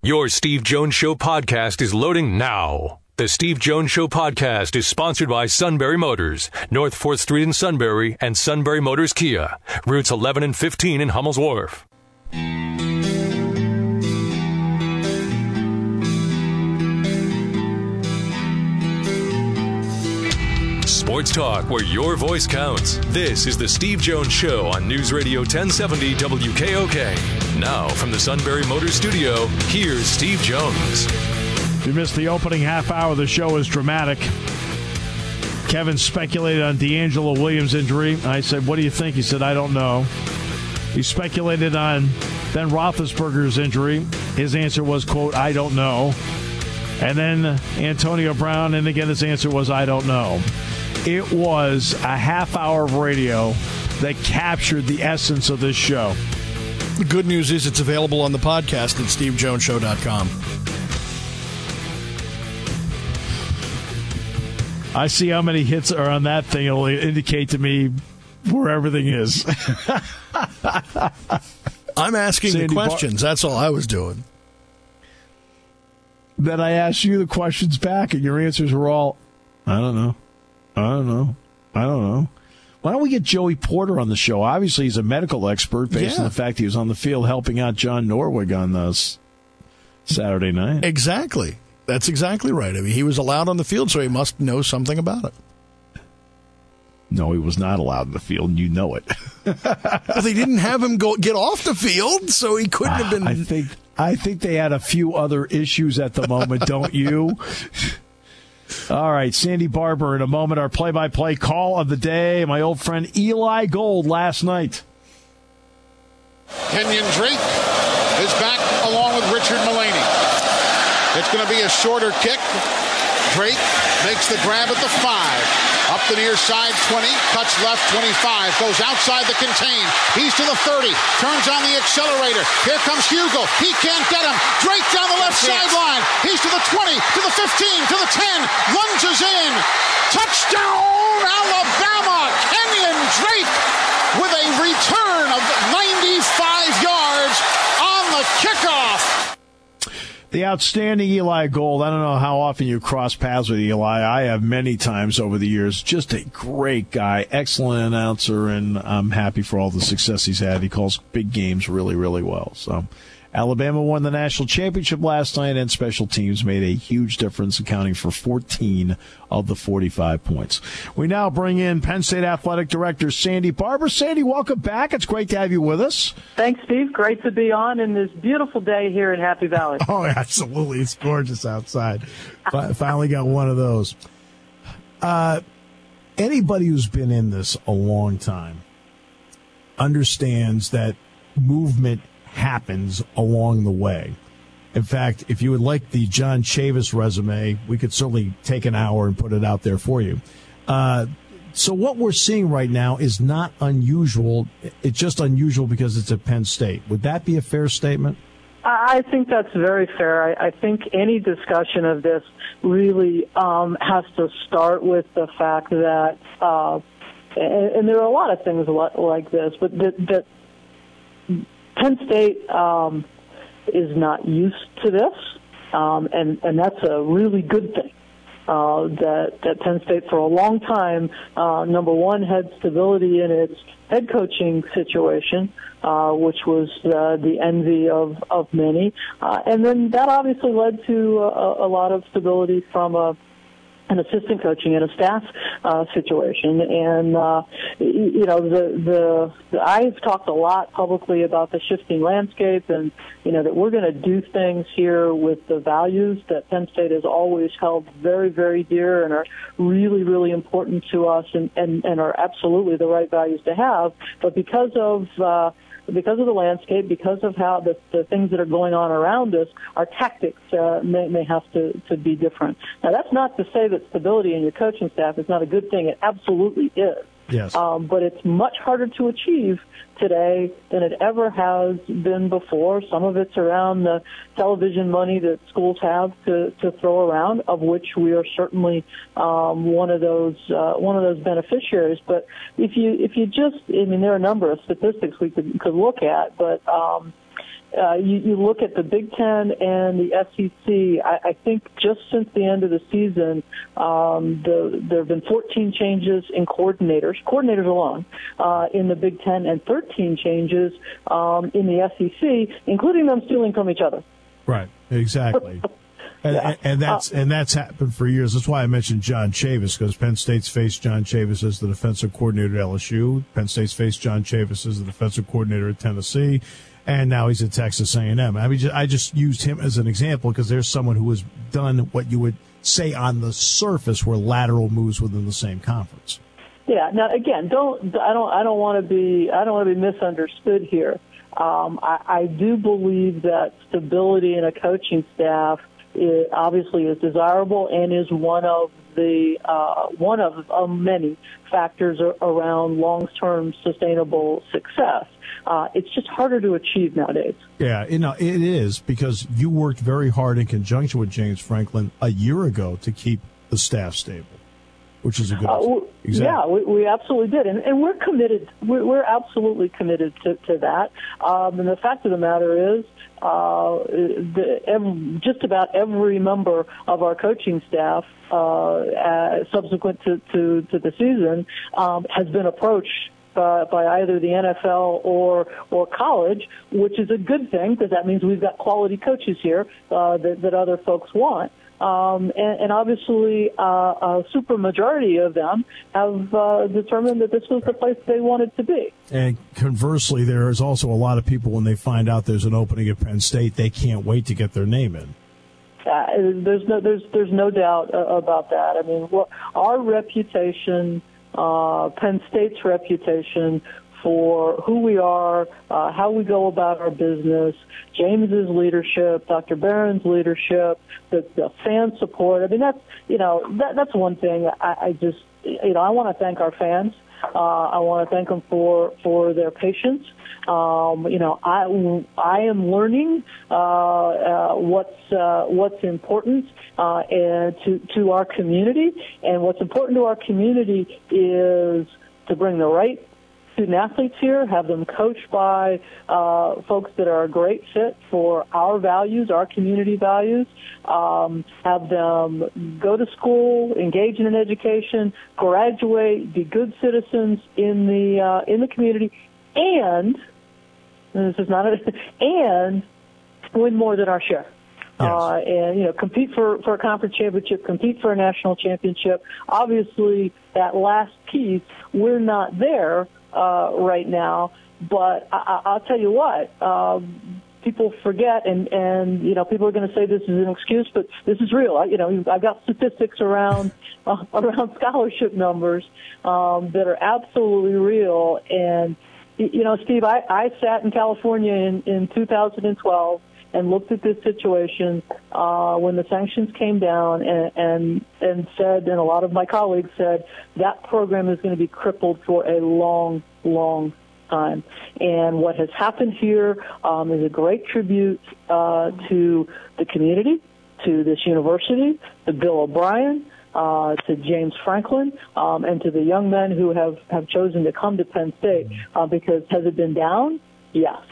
Your Steve Jones Show podcast is loading now. The Steve Jones Show podcast is sponsored by Sunbury Motors, North 4th Street in Sunbury, and Sunbury Motors Kia, routes 11 and 15 in Hummel's Wharf. Sports talk where your voice counts. This is the Steve Jones Show on News Radio 1070 WKOK. Now from the Sunbury Motors Studio, here's Steve Jones. If you missed the opening half hour, the show is dramatic. Kevin speculated on D'Angelo Williams' injury. I said, what do you think? He said, I don't know. He speculated on Ben Roethlisberger's injury. His answer was, quote, I don't know. And then Antonio Brown, and again his answer was, I don't know. It was a half hour of radio that captured the essence of this show. The good news is it's available on the podcast at stevejonesshow.com. I see how many hits are on that thing. It'll indicate to me where everything is. I'm asking the questions. That's all I was doing. Then I asked you the questions back, and your answers were all, I don't know. I don't know. I don't know. Why don't we get Joey Porter on the show? Obviously, he's a medical expert based on the fact he was on the field helping out John Norwig on this Saturday night. Exactly. That's exactly right. I mean, he was allowed on the field, so he must know something about it. No, he was not allowed in the field, and you know it. Well, they didn't have him get off the field, so he couldn't have been. I think they had a few other issues at the moment, don't you? All right, Sandy Barber in a moment. Our play-by-play call of the day. My old friend Eli Gold last night. Kenyon Drake is back along with Richard Mullaney. It's going to be a shorter kick. Drake makes the grab at the 5. Up the near side, 20. Cuts left, 25. Goes outside the contain. He's to the 30. Turns on the accelerator. Here comes Hugo. He can't get him. Drake down the left sideline. He's to the 20, to the 15, to the 10. Lunges in. Touchdown, Alabama. Kenyon Drake with a return of 95 yards on the kickoff. The outstanding Eli Gold. I don't know how often you cross paths with Eli. I have many times over the years. Just a great guy, excellent announcer, and I'm happy for all the success he's had. He calls big games really, really well. So Alabama won the national championship last night, and special teams made a huge difference, accounting for 14 of the 45 points. We now bring in Penn State Athletic Director Sandy Barber. Sandy, welcome back. It's great to have you with us. Thanks, Steve. Great to be on in this beautiful day here in Happy Valley. Oh, absolutely. It's gorgeous outside. Finally got one of those. Anybody who's been in this a long time understands that movement happens along the way. In fact, if you would like the John Chavis resume, we could certainly take an hour and put it out there for you. So what we're seeing right now is not unusual. It's just unusual because it's at Penn State. Would that be a fair statement? I think that's very fair. I think any discussion of this really has to start with the fact that, and there are a lot of things like this, but that Penn State is not used to this, and that's a really good thing. That Penn State for a long time, number one, had stability in its head coaching situation, which was the envy of many, and then that obviously led to a lot of stability from an assistant coaching and a staff situation. And I've talked a lot publicly about the shifting landscape, and that we're going to do things here with the values that Penn State has always held very, very dear and are really, really important to us, and are absolutely the right values to have. But because of the landscape, because of how the things that are going on around us, our tactics may have to be different. Now, that's not to say that stability in your coaching staff is not a good thing. It absolutely is. Yes. But it's much harder to achieve today than it ever has been before. Some of it's around the television money that schools have to throw around, of which we are certainly one of those beneficiaries. But if you just, there are a number of statistics we could look at, but you look at the Big Ten and the SEC, I think just since the end of the season, there have been 14 changes in coordinators alone, in the Big Ten, and 13 changes in the SEC, including them stealing from each other. Right, exactly. And that's happened for years. That's why I mentioned John Chavis, because Penn State's faced John Chavis as the defensive coordinator at LSU. Penn State's faced John Chavis as the defensive coordinator at Tennessee, and now he's at Texas A&M. I mean, I just used him as an example because there's someone who has done what you would say on the surface were lateral moves within the same conference. Yeah. Now, again, I don't want to be misunderstood here. I do believe that stability in a coaching staff obviously is desirable and is one of many factors around long-term sustainable success. It's just harder to achieve nowadays. Yeah, it is, because you worked very hard in conjunction with James Franklin a year ago to keep the staff stable, which is a good exactly. Yeah, we absolutely did, and we're committed. We're absolutely committed to that. And the fact of the matter is, just about every member of our coaching staff, subsequent to the season, has been approached by either the NFL or college, which is a good thing, because that means we've got quality coaches here that other folks want. And obviously, a super majority of them have determined that this was the place they wanted to be. And conversely, there is also a lot of people, when they find out there's an opening at Penn State, they can't wait to get their name in. There's no doubt about that. I mean, our reputation, Penn State's reputation for who we are, how we go about our business, James's leadership, Dr. Barron's leadership, the fan support. I mean, that's one thing. I want to thank our fans. I want to thank them for their patience. I am learning what's important to our community, and what's important to our community is to bring the right student athletes here, have them coached by folks that are a great fit for our values, our community values, have them go to school, engage in an education, graduate, be good citizens in the community, and this is not and win more than our share. Yes. And compete for a conference championship, compete for a national championship. Obviously, that last piece, we're not there right now, but I'll tell you what, people forget, and people are going to say this is an excuse, but this is real. I've got statistics around scholarship numbers that are absolutely real. And Steve, I sat in California in 2012 and looked at this situation when the sanctions came down, and said, and a lot of my colleagues said, that program is going to be crippled for a long, long time. And what has happened here is a great tribute to the community, to this university, to Bill O'Brien, to James Franklin, and to the young men who have chosen to come to Penn State. Because has it been down? Yes.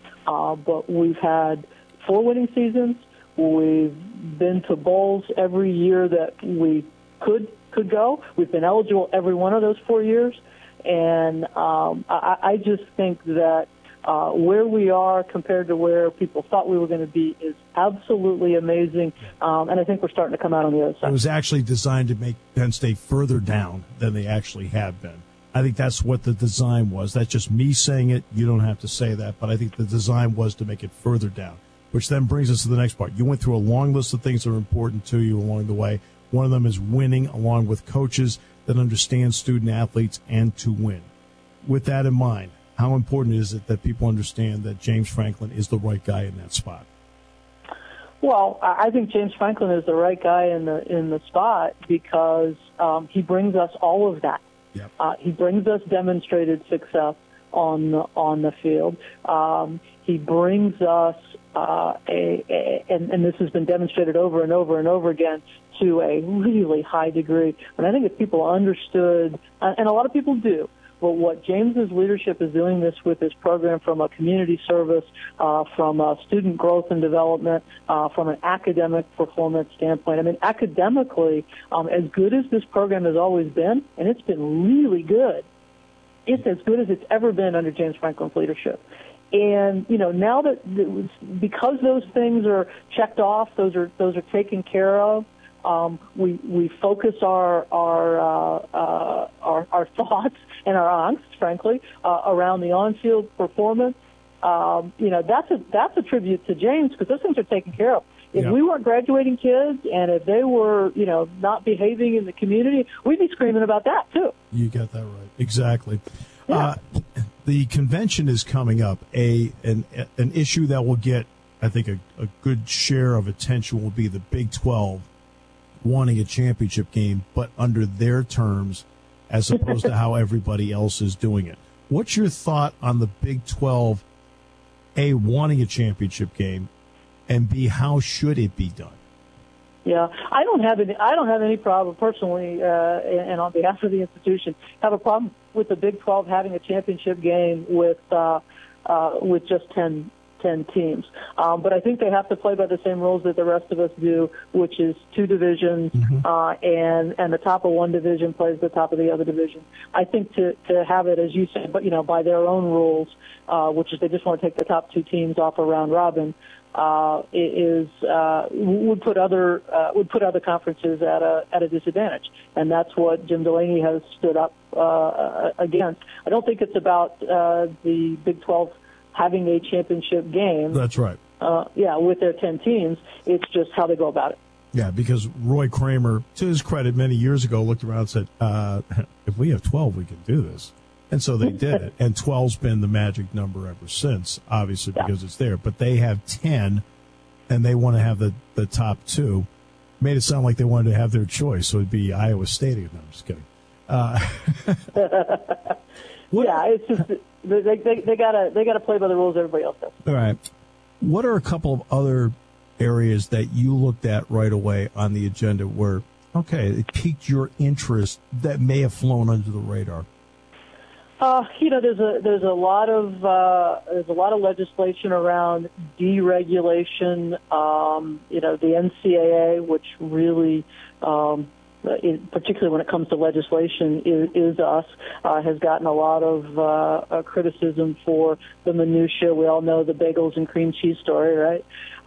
But we've had 4 winning seasons. We've been to bowls every year that we could go. We've been eligible every one of those 4 years. And I just think that where we are compared to where people thought we were going to be is absolutely amazing. And I think we're starting to come out on the other side. It was actually designed to make Penn State further down than they actually have been. I think that's what the design was. That's just me saying it. You don't have to say that. But I think the design was to make it further down, which then brings us to the next part. You went through a long list of things that are important to you along the way. One of them is winning, along with coaches that understand student athletes and to win. With that in mind, how important is it that people understand that James Franklin is the right guy in that spot? Well, I think James Franklin is the right guy in the spot because he brings us all of that. Yep. He brings us demonstrated success on the field. He brings us and this has been demonstrated over and over and over again, to a really high degree. And I think if people understood, and a lot of people do, But what James's leadership is doing this with his program from a community service, from a student growth and development, from an academic performance standpoint. I mean, academically, as good as this program has always been, and it's been really good, it's as good as it's ever been under James Franklin's leadership. And, now that, because those things are checked off, those are taken care of, we focus our thoughts and our angst, frankly, around the on-field performance. That's a tribute to James, because those things are taken care of. If we weren't graduating kids, and if they were, not behaving in the community, we'd be screaming about that too. You got that right. Exactly. Yeah. The convention is coming up. An issue that will get, I think, a good share of attention will be the Big 12 wanting a championship game, but under their terms, as opposed to how everybody else is doing it. What's your thought on the Big 12, A, wanting a championship game, and B, how should it be done? Yeah, I don't have any problem personally, and on behalf of the institution, have a problem with the Big 12 having a championship game with just 10 teams. But I think they have to play by the same rules that the rest of us do, which is 2 divisions, and the top of one division plays the top of the other division. I think to have it, as you said, but by their own rules, which is they just want to take the top 2 teams off a round robin, would put other conferences at a disadvantage, and that's what Jim Delaney has stood up against. I don't think it's about the Big 12 having a championship game. That's right. With their 10 teams, it's just how they go about it. Yeah, because Roy Kramer, to his credit, many years ago looked around and said, if we have 12, we can do this. And so they did it. And 12's been the magic number ever since, obviously, because it's there. But they have 10, and they want to have the top 2. Made it sound like they wanted to have their choice, so it'd be Iowa State. No, I'm just kidding. It's just they gotta play by the rules everybody else does. All right. What are a couple of other areas that you looked at right away on the agenda where, it piqued your interest that may have flown under the radar? There's a lot of legislation around deregulation. The NCAA, which really, particularly when it comes to legislation, is us, has gotten a lot of criticism for the minutia. We all know the bagels and cream cheese story, right?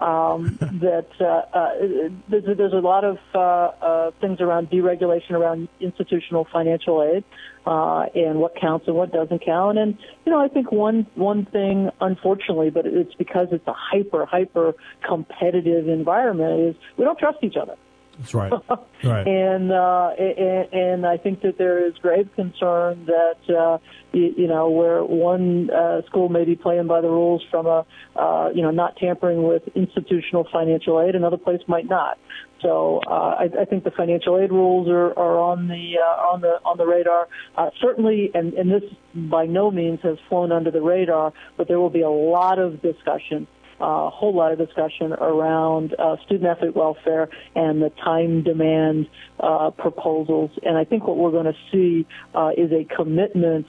There's a lot of things around deregulation around institutional financial aid, and what counts and what doesn't count. And I think one thing, unfortunately, but it's because it's a hyper competitive environment, is we don't trust each other. That's right. Right. And I think that there is grave concern that where one school may be playing by the rules from not tampering with institutional financial aid, another place might not. So I think the financial aid rules are on the radar. Certainly, and this by no means has flown under the radar, but there will be a lot of discussion. A whole lot of discussion around student-athlete welfare and the time demand proposals. And I think what we're going to see is a commitment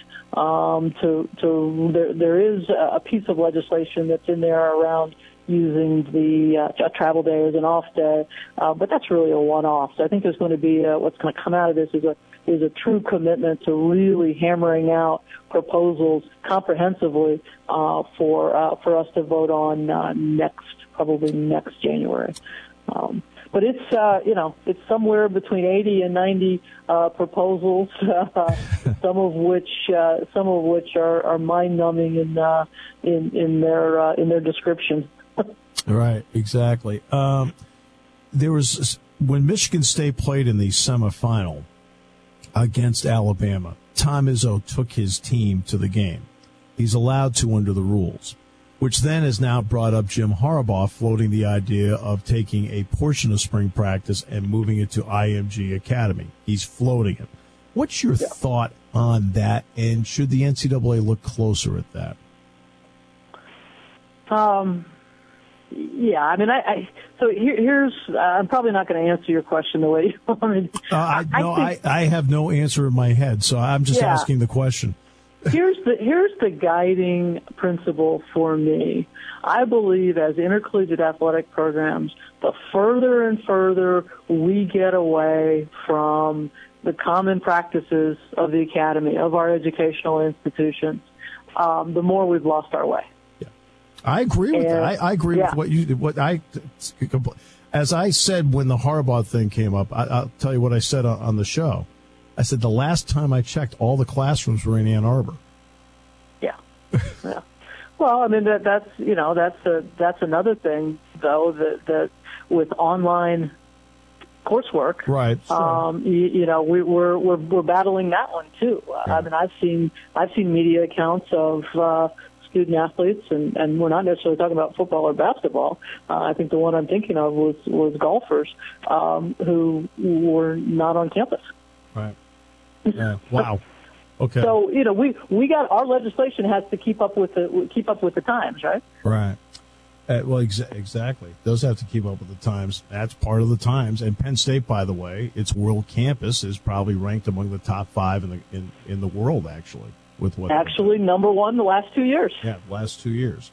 there is a piece of legislation that's in there around using the travel day as an off day, but that's really a one-off. So I think there's going to be what's going to come out of this is a true commitment to really hammering out proposals comprehensively for us to vote on probably next January. But it's somewhere between 80 and 90 proposals, some of which are mind-numbing in their description. Right, exactly. There was when Michigan State played in the semifinal against Alabama, Tom Izzo took his team to the game. He's allowed to under the rules, which then has now brought up Jim Harbaugh floating the idea of taking a portion of spring practice and moving it to IMG Academy. He's floating it. What's your thought on that, and should the NCAA look closer at that? Yeah, I mean, so here's, I'm probably not going to answer your question the way you want me to. I have no answer in my head, so I'm just asking the question. Here's the guiding principle for me. I believe as intercollegiate athletic programs, the further and further we get away from the common practices of the academy, of our educational institutions, the more we've lost our way. Yeah. I agree with that. I agree with as I said when the Harbaugh thing came up, I'll tell you what I said on the show. I said the last time I checked, all the classrooms were in Ann Arbor. Yeah. Yeah. Well, I mean that's another thing though that with online coursework, right? Sure. We're battling that one too. Yeah. I mean, I've seen media accounts of student athletes, and we're not necessarily talking about football or basketball. I think the one I'm thinking of was golfers who were not on campus. Right. Yeah. Wow. Okay. So we got our legislation has to keep up with the times, right? Right. Well, exactly. Those have to keep up with the times. That's part of the times. And Penn State, by the way, its world campus is probably ranked among the top 5 in the world, actually. With what actually number 1 the last 2 years. Yeah, the last 2 years.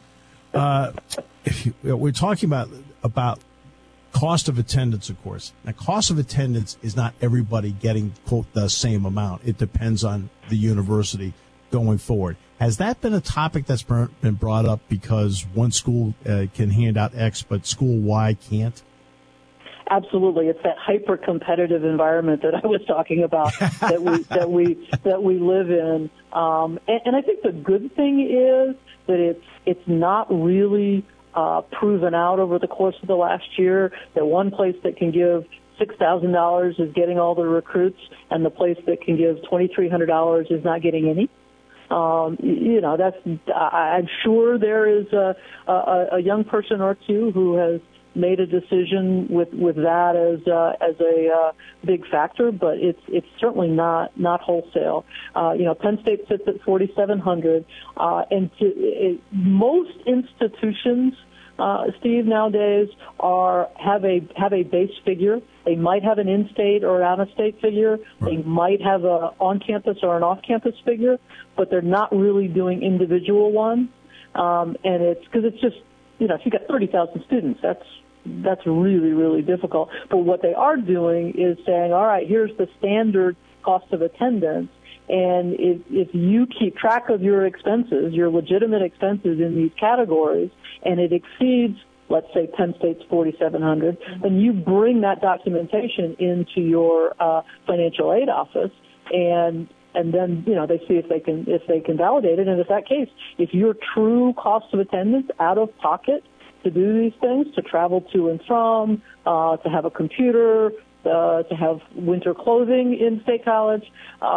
We're talking about cost of attendance, of course. Now, cost of attendance is not everybody getting, quote, the same amount. It depends on the university going forward. Has that been a topic that's been brought up because one school can hand out X, but school Y can't? Absolutely, it's that hyper-competitive environment that I was talking about that we live in. And I think the good thing is that it's not really proven out over the course of the last year that one place that can give $6,000 is getting all the recruits, and the place that can give $2,300 is not getting any. I'm sure there is a young person or two who has made a decision with that as a big factor, but it's certainly not wholesale. Penn State sits at 4,700, and most institutions, Steve, nowadays have a base figure. They might have an in-state or out-of-state figure. Right. They might have a on-campus or an off-campus figure, but they're not really doing individual ones. And it's because it's just, if you've got 30,000 students, that's really, really difficult. But what they are doing is saying, all right, here's the standard cost of attendance. And if you keep track of your expenses, your legitimate expenses in these categories, and it exceeds, let's say, Penn State's 4,700, then you bring that documentation into your financial aid office, and then they see if they can validate it. And if that case, if your true cost of attendance out of pocket to do these things, to travel to and from, to have a computer, to have winter clothing in State College,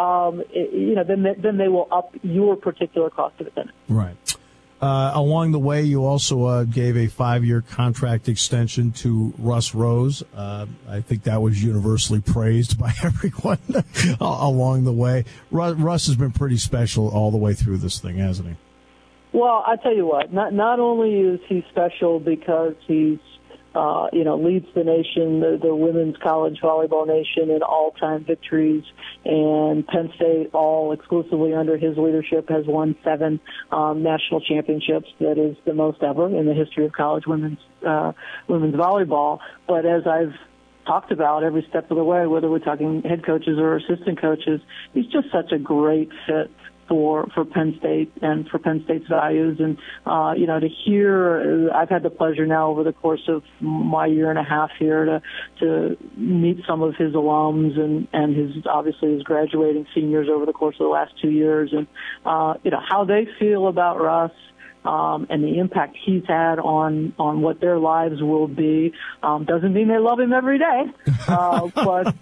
then they will up your particular cost of attendance. Right. Along the way, you also gave a 5-year contract extension to Russ Rose. I think that was universally praised by everyone along the way. Russ has been pretty special all the way through this thing, hasn't he? Well, I tell you what, not only is he special because he's leads the nation, the women's college volleyball nation, in all-time victories, and Penn State, all exclusively under his leadership, has won 7 national championships. That is the most ever in the history of college women's volleyball. But as I've talked about every step of the way, whether we're talking head coaches or assistant coaches, he's just such a great fit for Penn State and for Penn State's values. And, to hear, I've had the pleasure now over the course of my year and a half here to meet some of his alums and his graduating seniors over the course of the last 2 years, and, how they feel about Russ. And the impact he's had on what their lives will be, doesn't mean they love him every day, but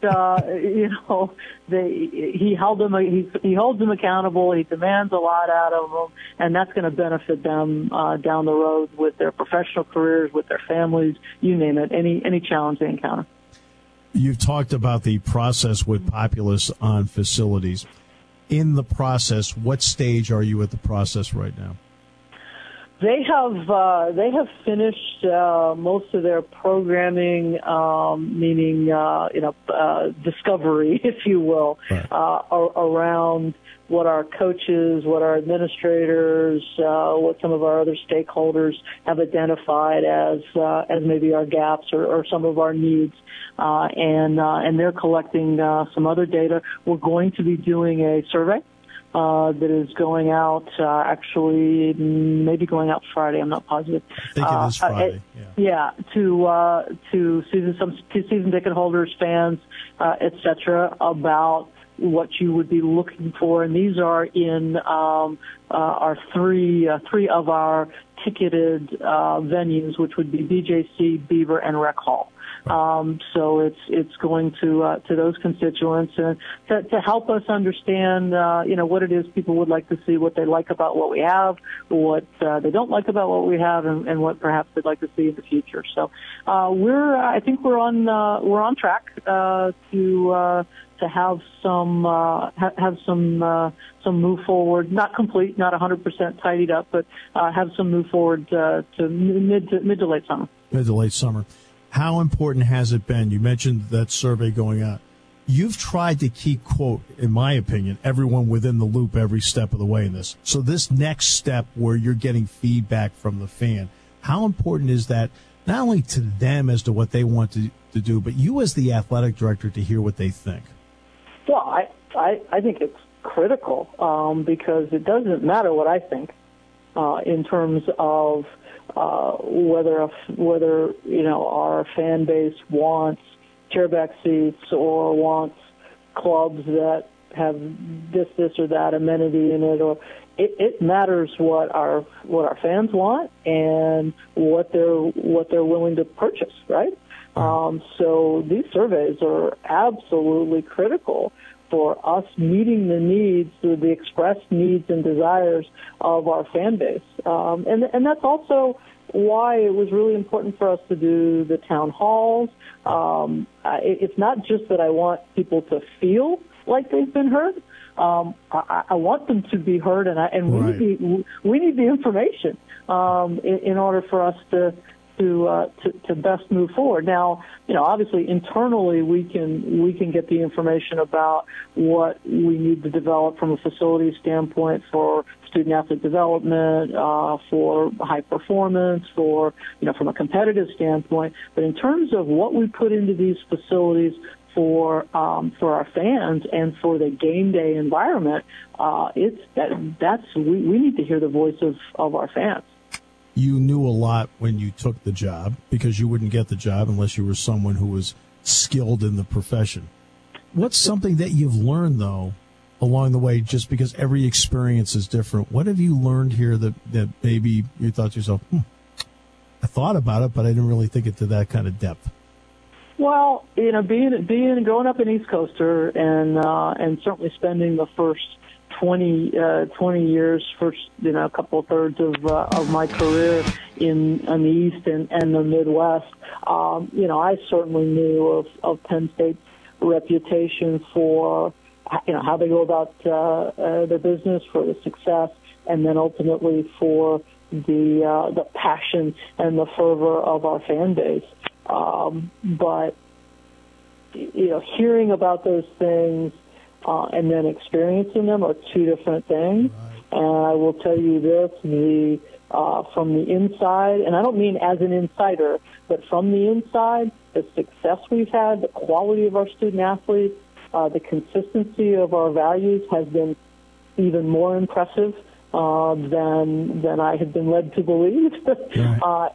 he holds them accountable. He demands a lot out of them, and that's going to benefit them down the road with their professional careers, with their families, you name it, any challenge they encounter. You've talked about the process with Populous on facilities. In the process, what stage are you at the process right now? They have finished most of their programming, meaning discovery, if you will, right. Around what our coaches, what our administrators, what some of our other stakeholders have identified as maybe our gaps or some of our needs, and they're collecting some other data. We're going to be doing a survey that is going out, actually, maybe going out Friday. I'm not positive. I think it is Friday. To season ticket holders, fans, etc., about what you would be looking for, and these are in our three of our ticketed venues, which would be BJC, Beaver, and Rec Hall. So it's going to those constituents to help us understand, what it is people would like to see, what they like about what we have, what they don't like about what we have, and what perhaps they'd like to see in the future. So I think we're on track to have some move forward, not complete, not 100% tidied up, but have some move forward to mid to late summer. Mid to late summer. How important has it been? You mentioned that survey going out. You've tried to keep, quote, in my opinion, everyone within the loop every step of the way in this. So this next step where you're getting feedback from the fan, how important is that not only to them as to what they want to do, but you as the athletic director to hear what they think? Well, I think it's critical because it doesn't matter what I think in terms of whether our fan base wants chairback seats or wants clubs that have this or that amenity in it, or it matters what our fans want and what they're willing to purchase, right? So these surveys are absolutely critical for us meeting the needs, the expressed needs and desires of our fan base. And that's also why it was really important for us to do the town halls. It's not just that I want people to feel like they've been heard. I want them to be heard, and we need the information in order for us to best move forward. Now, obviously internally we can get the information about what we need to develop from a facility standpoint for student athlete development, for high performance, for from a competitive standpoint. But in terms of what we put into these facilities for our fans and for the game day environment, we need to hear the voice of our fans. You knew a lot when you took the job because you wouldn't get the job unless you were someone who was skilled in the profession. What's something that you've learned, though, along the way, just because every experience is different? What have you learned here that maybe you thought to yourself, I thought about it, but I didn't really think it to that kind of depth? Well, growing up an East Coaster and certainly spending the first 20 years, first a couple of thirds of my career in the East and the Midwest, I certainly knew of Penn State's reputation for how they go about their business, for the success, and then ultimately for the passion and the fervor of our fan base. But hearing about those things and then experiencing them are two different things. Right. And I will tell you this, from the inside, and I don't mean as an insider, but from the inside, the success we've had, the quality of our student athletes, the consistency of our values has been even more impressive than I had been led to believe. Right.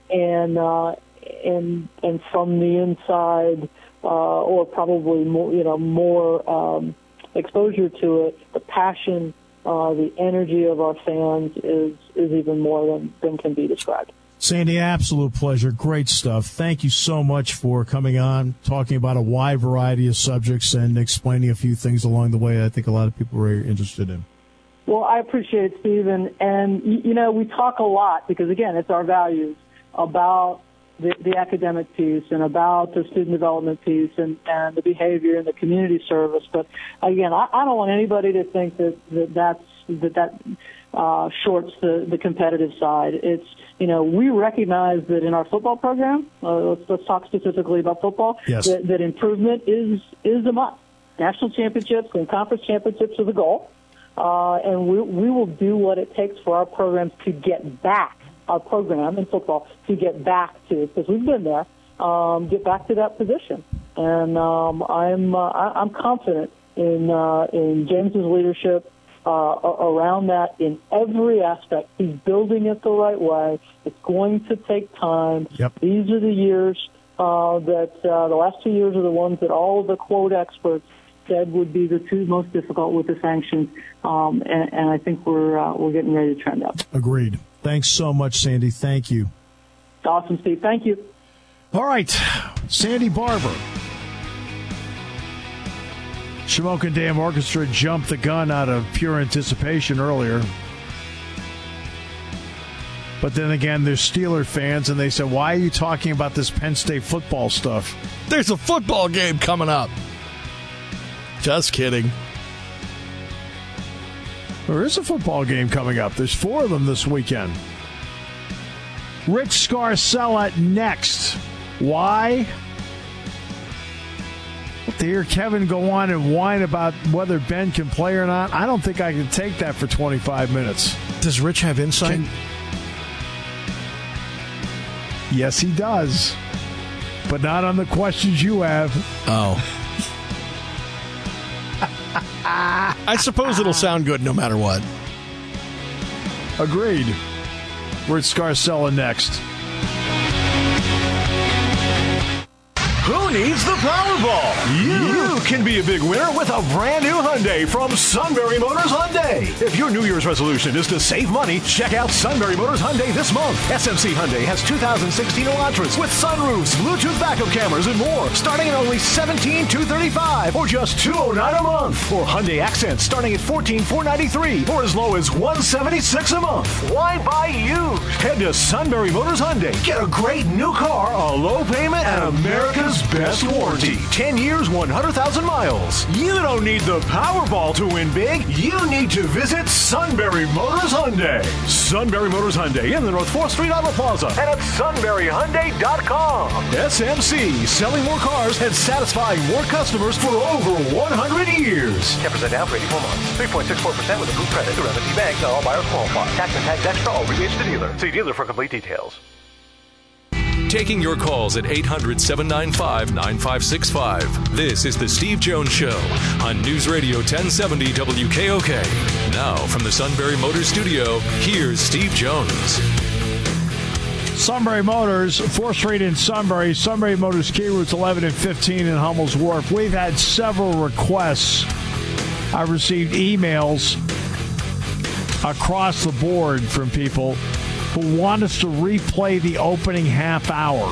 And from the inside, or probably more exposure to it, the passion, the energy of our fans is even more than can be described. Sandy, absolute pleasure. Great stuff. Thank you so much for coming on, talking about a wide variety of subjects and explaining a few things along the way I think a lot of people are interested in. Well, I appreciate it, Steve. And we talk a lot because, again, it's our values about the academic piece and about the student development piece and the behavior and the community service. But again, I don't want anybody to think that shorts the competitive side. It's, we recognize that in our football program, let's talk specifically about football, yes, that improvement is a must. National championships and conference championships are the goal. And we will do what it takes for our programs to get back, our program in football, to get back to, because we've been there, get back to that position. And I'm confident in James's leadership around that in every aspect. He's building it the right way. It's going to take time. Yep. These are the years that the last 2 years are the ones that all of the quote experts said would be the two most difficult with the sanctions, and I think we're getting ready to trend up. Agreed. Thanks so much, Sandy. Thank you. Awesome, Steve. Thank you. All right, Sandy Barber. Shamokin Dam Orchestra jumped the gun out of pure anticipation earlier. But then again, they're Steeler fans, and they said, why are you talking about this Penn State football stuff? There's a football game coming up. Just kidding. There is a football game coming up. There's 4 of them this weekend. Rich Scarcella next. Why? To hear Kevin go on and whine about whether Ben can play or not, I don't think I can take that for 25 minutes. Does Rich have insight? Yes, he does. But not on the questions you have. Oh. I suppose it'll sound good no matter what. Agreed. Rich Scarcella next. Who needs the Powerball? You can be a big winner with a brand new Hyundai from Sunbury Motors Hyundai. If your New Year's resolution is to save money, check out Sunbury Motors Hyundai this month. SMC Hyundai has 2016 Elantras with sunroofs, Bluetooth backup cameras, and more, starting at only $17,235 or just $209 a month. Or Hyundai Accents starting at $14,493 or as low as $176 a month. Why buy used? Head to Sunbury Motors Hyundai. Get a great new car, a low payment, and America's best warranty. 10 years, 100,000 miles. You don't need the Powerball to win big. You need to visit Sunbury Motors Hyundai. Sunbury Motors Hyundai in the North 4th Street Auto Plaza and at sunburyhyundai.com. SMC, selling more cars and satisfying more customers for over 100 years. 10% down for 84 months. 3.64% with approved credit through M&T Bank. Not all buyers qualify. Tax and tax extra. All rebates to dealer. See dealer for complete details. Taking your calls at 800-795-9565. This is the Steve Jones Show on News Radio 1070 WKOK. Now from the Sunbury Motors Studio, here's Steve Jones. Sunbury Motors, 4th Street in Sunbury. Sunbury Motors Key Routes 11 and 15 in Hummel's Wharf. We've had several requests. I've received emails across the board from people who want us to replay the opening half hour.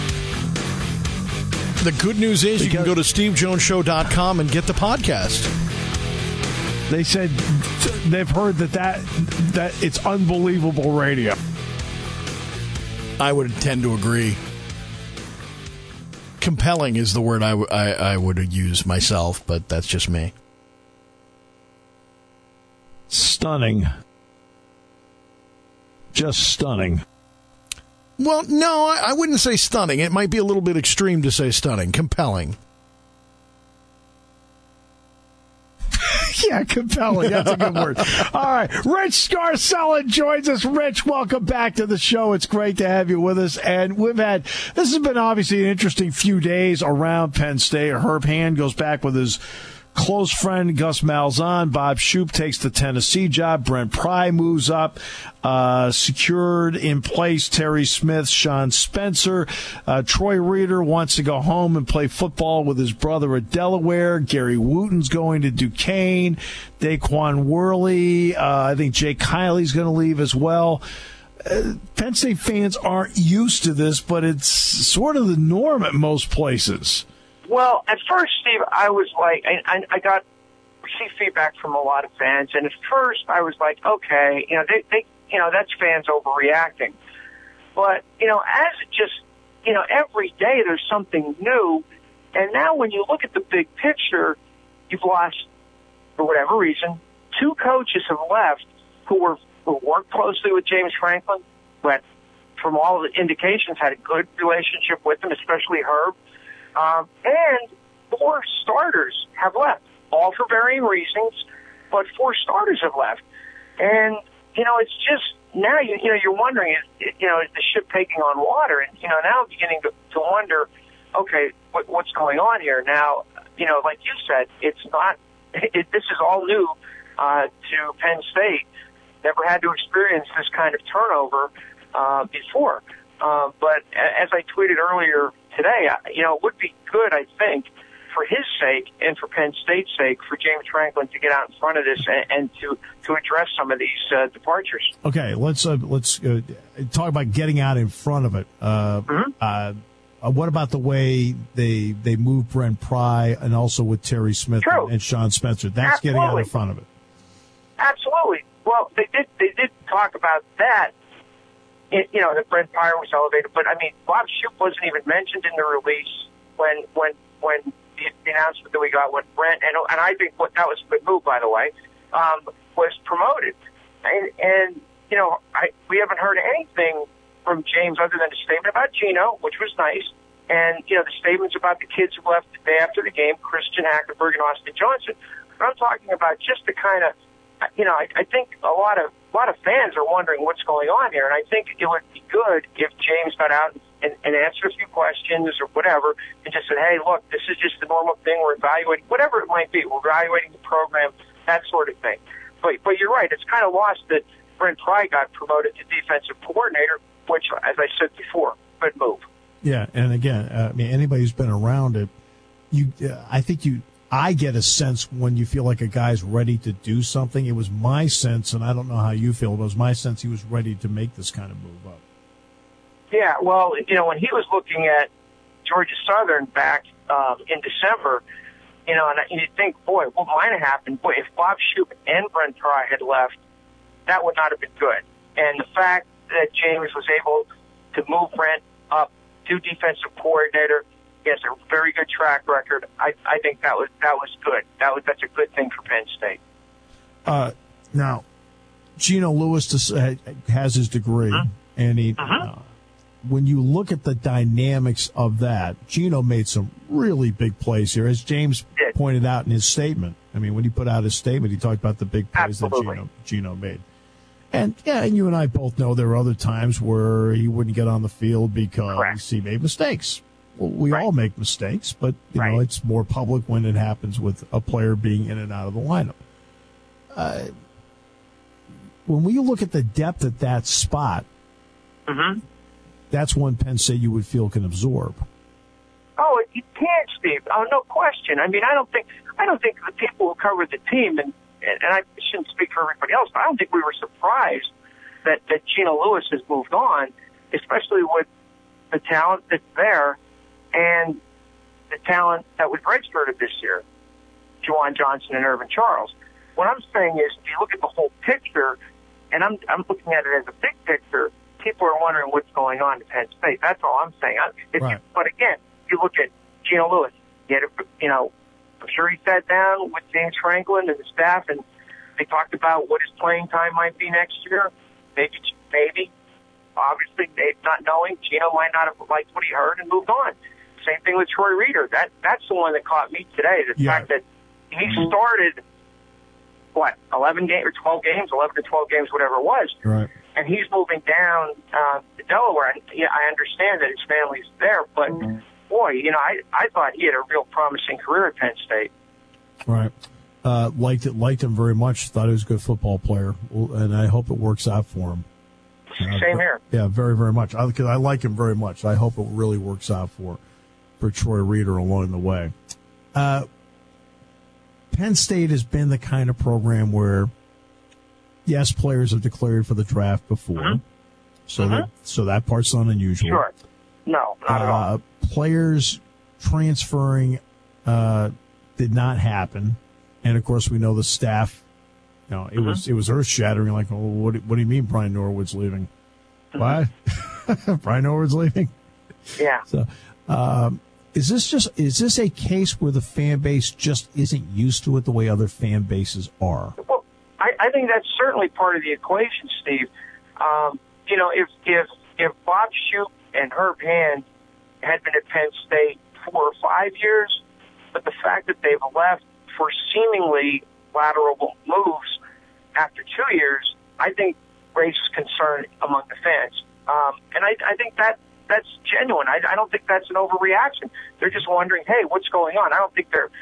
The good news is you can go to stevejonesshow.com and get the podcast. They said they've heard that it's unbelievable radio. I would tend to agree. Compelling is the word I would use myself, but that's just me. Stunning. Just stunning. Well, no, I wouldn't say stunning. It might be a little bit extreme to say stunning. Compelling. Yeah, compelling. That's a good word. All right. Rich Scarcella joins us. Rich, welcome back to the show. It's great to have you with us. And this has been obviously an interesting few days around Penn State. Herb Hand goes back with his close friend Gus Malzahn. Bob Shoop takes the Tennessee job. Brent Pry moves up. Secured in place Terry Smith, Sean Spencer. Troy Reeder wants to go home and play football with his brother at Delaware. Gary Wooten's going to Duquesne. Daquan Worley. I think Jake Kiley's going to leave as well. Penn State fans aren't used to this, but it's sort of the norm at most places. Well, at first, Steve, I was like, I received feedback from a lot of fans, and at first I was like, okay, they that's fans overreacting. But, as it just, every day there's something new, and now when you look at the big picture, you've lost, for whatever reason, 2 coaches have left who were who worked closely with James Franklin, but from all the indications had a good relationship with him, especially Herb. And 4 starters have left, all for varying reasons, but 4 starters have left. And, it's just, now, you're wondering, is the ship taking on water? And, now I'm beginning to wonder, okay, what's going on here? Now, like you said, this is all new to Penn State. Never had to experience this kind of turnover before. But as I tweeted earlier today, it would be good, I think, for his sake and for Penn State's sake, for James Franklin to get out in front of this and to address some of these departures. Okay, let's talk about getting out in front of it. What about the way they moved Brent Pry and also with Terry Smith and Sean Spencer? That's Absolutely. Getting out in front of it. Absolutely. Well, they did talk about that. That Brent Pry was elevated, but I mean, Bob Shoop wasn't even mentioned in the release when the announcement that we got when Brent and I think that was a good move, by the way, was promoted, and we haven't heard anything from James other than a statement about Gino, which was nice, and the statements about the kids who left the day after the game, Christian Hackenberg and Austin Johnson. But I'm talking about just the kind of, I think a lot of fans are wondering what's going on here, and I think it would be good if James got out and answered a few questions or whatever, and just said, hey, look, this is just the normal thing. We're evaluating, whatever it might be. We're evaluating the program, that sort of thing. But you're right. It's kind of lost that Brent Pry got promoted to defensive coordinator, which, as I said before, good move. Yeah, and again, anybody who's been around it, I get a sense when you feel like a guy's ready to do something. It was my sense, and I don't know how you feel, but it was my sense he was ready to make this kind of move up. Yeah, well, when he was looking at Georgia Southern back in December, and you think, boy, what might have happened? Boy, if Bob Shoop and Brent Pry had left, that would not have been good. And the fact that James was able to move Brent up to defensive coordinator, he has a very good track record. I think that was good. That's a good thing for Penn State. Now, Gino Lewis has his degree, and he. When you look at the dynamics of that, Gino made some really big plays here, as James pointed out in his statement. I mean, when he put out his statement, he talked about the big plays that Gino made. And, you and I both know there are other times where he wouldn't get on the field because he made mistakes. Well, we all make mistakes, but, it's more public when it happens with a player being in and out of the lineup. When we look at the depth at that spot, that's one Penn State you would feel can absorb. Oh, you can't, Steve. Oh, no question. I mean, I don't think the people who covered the team, and I shouldn't speak for everybody else, but I don't think we were surprised that Gino Lewis has moved on, especially with the talent that's there and the talent that was redshirted this year, Juwan Johnson and Irvin Charles. What I'm saying is, if you look at the whole picture, and I'm looking at it as a big picture, people are wondering what's going on at Penn State. That's all I'm saying. But again, you look at Gino Lewis. I'm sure he sat down with James Franklin and the staff, and they talked about what his playing time might be next year. Maybe. Obviously, not knowing, Gino might not have liked what he heard and moved on. Same thing with Troy Reeder. That's the one that caught me today. The fact that he started 11 games or 12 games, 11 to 12 games, whatever it was. Right. And he's moving down to Delaware. I understand that his family's there, but boy, I thought he had a real promising career at Penn State. Right. Liked him very much. Thought he was a good football player, and I hope it works out for him. Same here. Yeah, very, very much. Because I like him very much. I hope it really works out for Troy Reeder along the way. Penn State has been the kind of program where, yes, players have declared for the draft before, so that part's not unusual. Sure. No, not at all. Players transferring did not happen, and of course we know the staff. It was earth shattering. Like, what do you mean Brian Norwood's leaving? What? Brian Norwood's leaving? Yeah. So, is this a case where the fan base just isn't used to it the way other fan bases are? Well, I think that's certainly part of the equation, Steve. If Bob Shoop and Herb Hand had been at Penn State 4 or 5 years, but the fact that they've left for seemingly lateral moves after 2 years, I think raises concern among the fans. And I think that's genuine. I don't think that's an overreaction. They're just wondering, hey, what's going on? I don't think they're,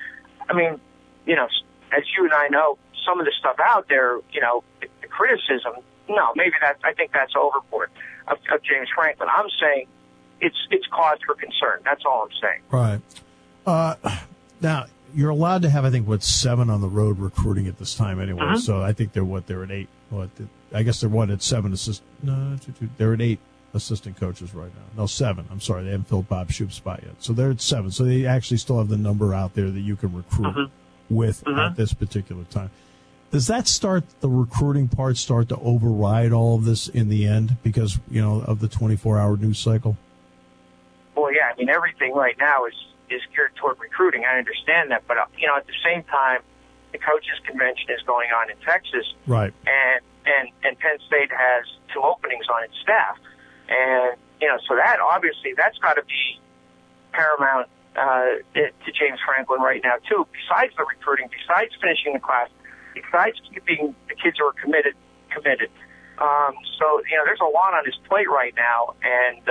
as you and I know, some of the stuff out there, the criticism, no, maybe I think that's overboard of James Franklin. I'm saying it's cause for concern. That's all I'm saying. Right. Now, you're allowed to have, I think, 7 on the road recruiting at this time anyway. Mm-hmm. So I think they're at 8. I guess they're at 7 they're at 8 assistant coaches right now. No, 7. I'm sorry. They haven't filled Bob Shoop's spot yet. So they're at 7. So they actually still have the number out there that you can recruit with at this particular time. Does that the recruiting part start to override all of this in the end because, of the 24-hour news cycle? Well, yeah. Everything right now is geared toward recruiting. I understand that. But, at the same time, the coaches convention is going on in Texas. Right. And Penn State has 2 openings on its staff. And, so that's got to be paramount to James Franklin right now, too, besides the recruiting, besides finishing the class, besides keeping the kids who are committed. So, there's a lot on his plate right now, and,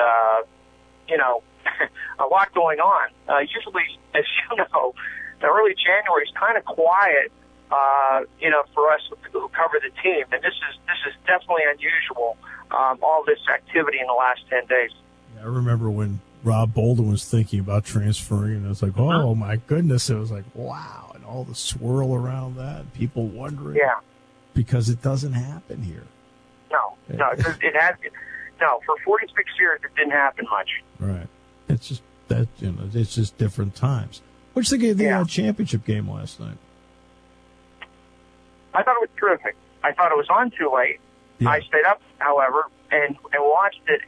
a lot going on. Usually, as you know, the early January is kind of quiet, for us who cover the team, and this is definitely unusual. All this activity in the last 10 days. I remember when Rob Bolden was thinking about transferring, and it was like, oh my goodness! It was like, wow, and all the swirl around that, people wondering, because it doesn't happen here. No, it has. No, for 46 years, it didn't happen much. Right. It's just that it's just different times. What'd you think of the championship game last night? I thought it was terrific. I thought it was on too late. Yeah. I stayed up, however, and watched it,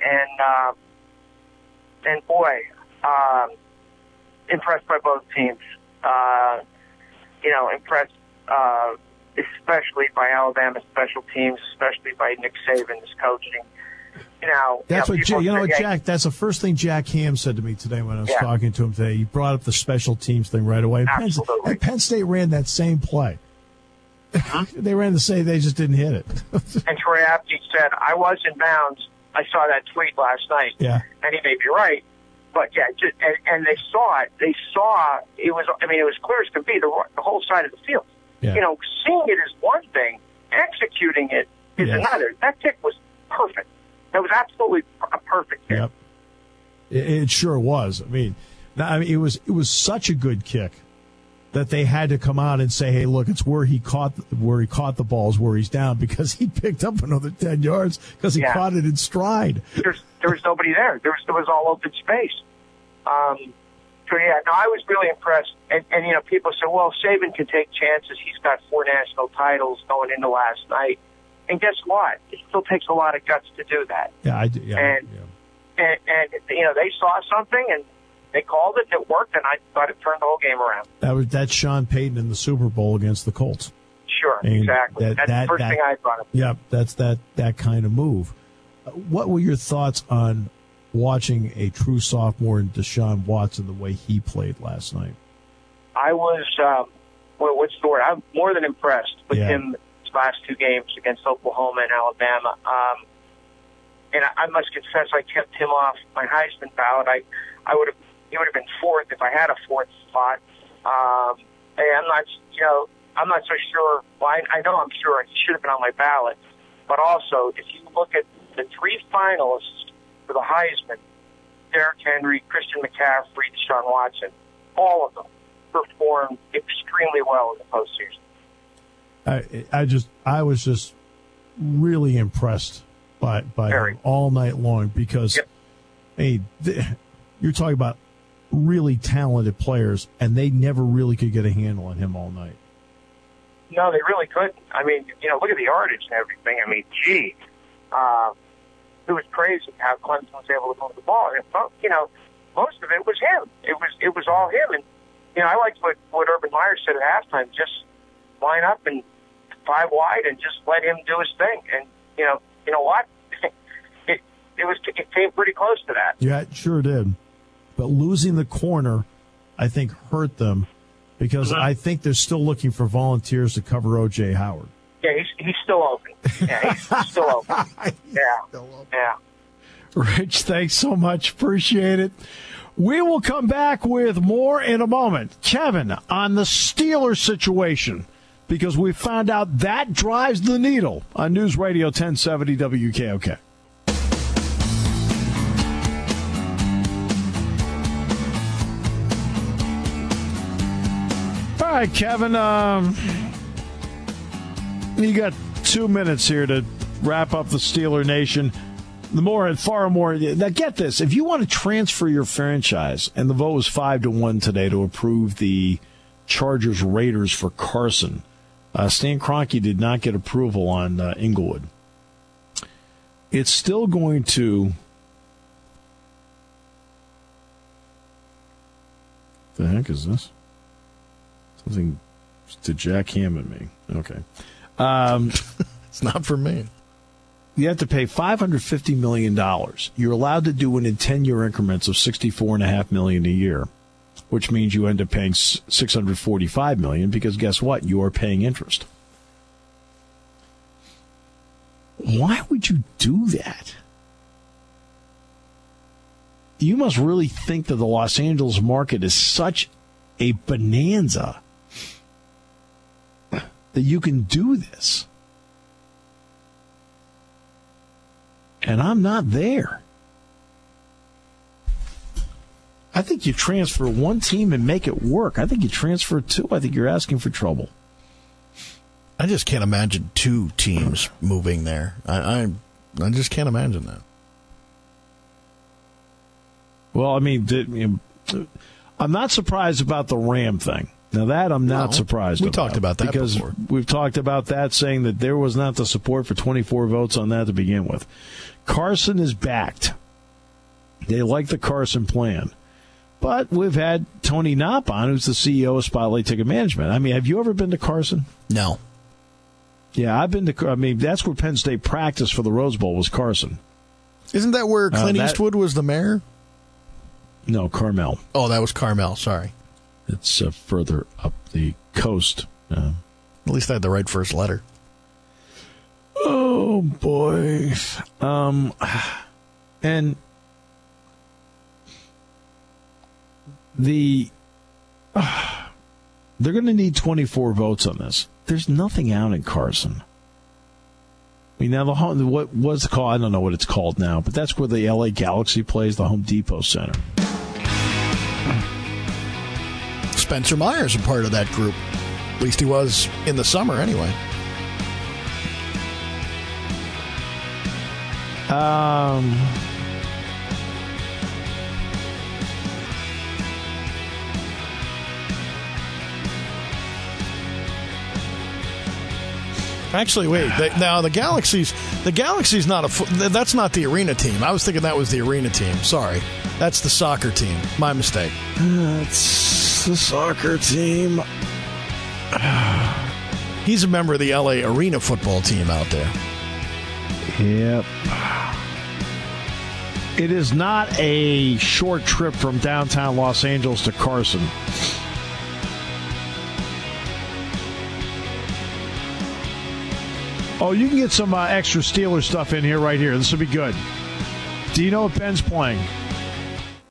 and boy, impressed by both teams. Impressed especially by Alabama's special teams, especially by Nick Saban's coaching. That's what Jack. That's the first thing Jack Ham said to me today when I was talking to him today. He brought up the special teams thing right away. Absolutely. Penn State ran that same play. They ran the same. They just didn't hit it. And Troy Apke said, "I was in bounds. I saw that tweet last night." Yeah, and he may be right, but and they saw it. They saw it was. It was clear as could be the whole side of the field. Yeah. Seeing it is one thing, executing it is another. That kick was perfect. That was absolutely a perfect kick. Yep, it sure was. It was such a good kick that they had to come out and say, "Hey, look, it's where he caught the balls, where he's down," because he picked up another 10 yards because he caught it in stride. There was nobody there. There was all open space. I was really impressed. And people say, "Well, Saban can take chances. He's got 4 national titles going into last night." And guess what? It still takes a lot of guts to do that. Yeah, I do. Yeah, and they saw something and they called it, and it worked, and I thought it turned the whole game around. That's Sean Payton in the Super Bowl against the Colts. Sure, exactly. That's the first thing I thought of. Yep, that's that kind of move. What were your thoughts on watching a true sophomore in Deshaun Watson the way he played last night? I was, what's the word? I'm more than impressed with him his last 2 games against Oklahoma and Alabama. And I must confess, I kept him off my Heisman ballot. He would have been 4th if I had a 4th spot. I'm not so sure. Well, I know I'm sure he should have been on my ballot. But also, if you look at the 3 finalists for the Heisman, Derrick Henry, Christian McCaffrey, Deshaun Watson, all of them performed extremely well in the postseason. I was just really impressed by him all night long because, you're talking about really talented players, and they never really could get a handle on him all night. No, they really couldn't. Look at the yardage and everything. It was crazy how Clemson was able to move the ball. And, most of it was him. It was all him. And, I liked what Urban Meyer said at halftime. Just line up and 5 wide and just let him do his thing. And, you know what? it came pretty close to that. Yeah, it sure did. But losing the corner, I think, hurt them because I think they're still looking for volunteers to cover O.J. Howard. Yeah, he's still open. Yeah, he's still open. Yeah. Rich, thanks so much. Appreciate it. We will come back with more in a moment. Kevin, on the Steelers situation, because we found out that drives the needle on News Radio 1070 WKOK. All right, Kevin, you got 2 minutes here to wrap up the Steeler Nation. Far more. Now, get this. If you want to transfer your franchise, and the vote was 5-1 today to approve the Chargers Raiders for Carson, Stan Kroenke did not get approval on Inglewood. It's still going to. The heck is this? Something to Jack Hammond me. Okay. It's not for me. You have to pay $550 million. You're allowed to do it in 10-year increments of $64.5 million a year, which means you end up paying $645 million because guess what? You are paying interest. Why would you do that? You must really think that the Los Angeles market is such a bonanza that you can do this. And I'm not there. I think you transfer one team and make it work. I think you transfer two. I think you're asking for trouble. I just can't imagine two teams moving there. I just can't imagine that. Well, I mean, I'm not surprised about the Ram thing. Now, that I'm not surprised about. We talked about that because before. We've talked about that, saying that there was not the support for 24 votes on that to begin with. Carson is backed. They like the Carson plan. But we've had Tony Knopp on, who's the CEO of Spotlight Ticket Management. I mean, have you ever been to Carson? No. Yeah, I've been to. I mean, that's where Penn State practiced for the Rose Bowl was Carson. Isn't that where Clint Eastwood was the mayor? No, Carmel. Oh, that was Carmel. Sorry. It's further up the coast. At least I had the right first letter. Oh, boy. And they're going to need 24 votes on this. There's nothing out in Carson. I mean, now what was it called? I don't know what it's called now, but that's where the LA Galaxy plays, the Home Depot Center. Spencer Myers a part of that group. At least he was in the summer anyway. Actually, wait. Now the Galaxy's not that's not the arena team. I was thinking that was the arena team. Sorry, that's the soccer team. My mistake. It's the soccer team. He's a member of the LA Arena football team out there. Yep. It is not a short trip from downtown Los Angeles to Carson. Oh, you can get some extra Steelers stuff in here right here. This will be good. Do you know what Ben's playing?